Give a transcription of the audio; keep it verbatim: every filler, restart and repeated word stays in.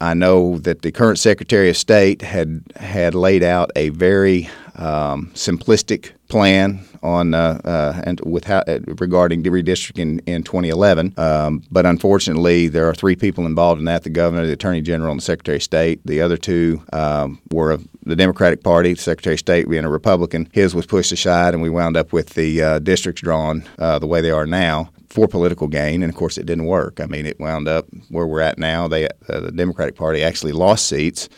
I know that the current Secretary of State had had laid out a very um, simplistic plan on uh, uh, and with how, uh, regarding the redistricting in twenty eleven. Um, but unfortunately, there are three people involved in that: the governor, the attorney general, and the Secretary of State. The other two um, were of the Democratic Party. The Secretary of State being a Republican, his was pushed aside, and we wound up with the uh, districts drawn uh, the way they are now for political gain. And of course, it didn't work. I mean, it wound up where we're at now. They uh, the Democratic Party actually lost seats